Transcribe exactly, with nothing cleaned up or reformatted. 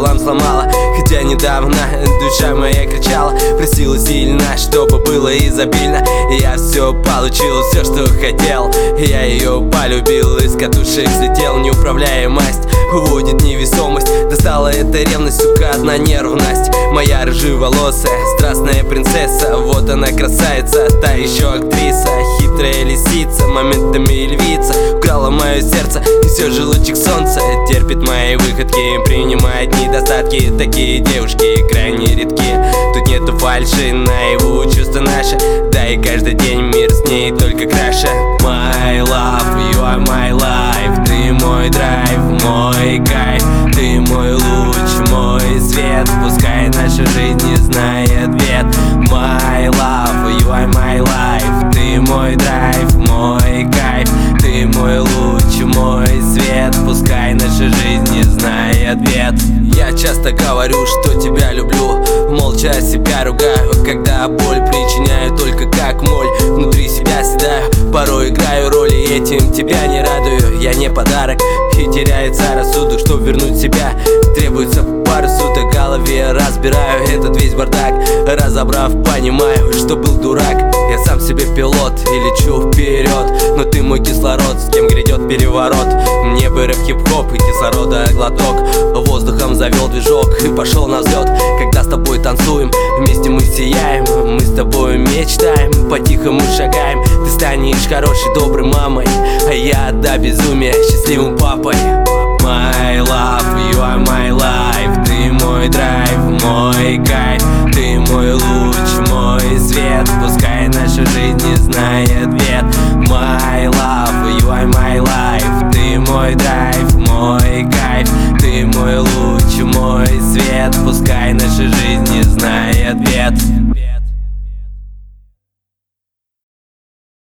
пополам сломала. Хотя недавно душа моя кричала, просила сильно, чтобы было изобильно. И я все получил, все, что хотел. Я ее полюбил, из катушек слетел. Неуправляемость уводит невесомость. Достала эта ревность, сука, одна нервность. Моя рыжеволосая, страстная принцесса. Вот она красавица, та еще актриса. Хитрая лисица, моментами львица. Украла мое сердце, и все же лучик солнца терпит мои выходки, принимает недостатки. Такие девушки крайне редки. Тут нету фальши, наяву чувства наши. Да и каждый день мир с ней только краше. My love, you are my life. Ты мой драйв, мой кайф. Ты мой луч, мой свет. Пускай наша жизнь не знает ответ. My love, you are my life. Ты мой драйв, мой кайф. Ты мой луч, мой свет. Пускай наша жизнь не знает ответ. Я часто говорю, что тебя люблю, молча себя ругаю, когда боль причиняю только как моль. Внутри себя седаю, порой играю роли, этим тебя не радую. Я не подарок, и теряется рассудок, чтоб вернуть себя. Требуется пару суток, в голове разбираю этот весь бардак. Разобрав, понимаю, что был дурак. Я сам себе пилот и лечу вперед, но ты мой кислород, с кем грядет переворот. Мне бы рэп, хип-хоп и кислорода глоток. Воздухом завел движок и пошел на взлет. Когда с тобой танцуем, вместе мы сияем. Мы с тобой мечтаем, по-тихому шагаем. Ты станешь хорошей, доброй мамой, а я до безумия счастливым папой. My love, you are my life. Ты мой драйв, мой кайф. Ты мой луч, мой свет. Пускай наша жизнь не знает ответ. My love, you are my life. Ты мой драйв, мой кайф. Ты мой луч, мой свет. Пускай наша жизнь не знает ответ.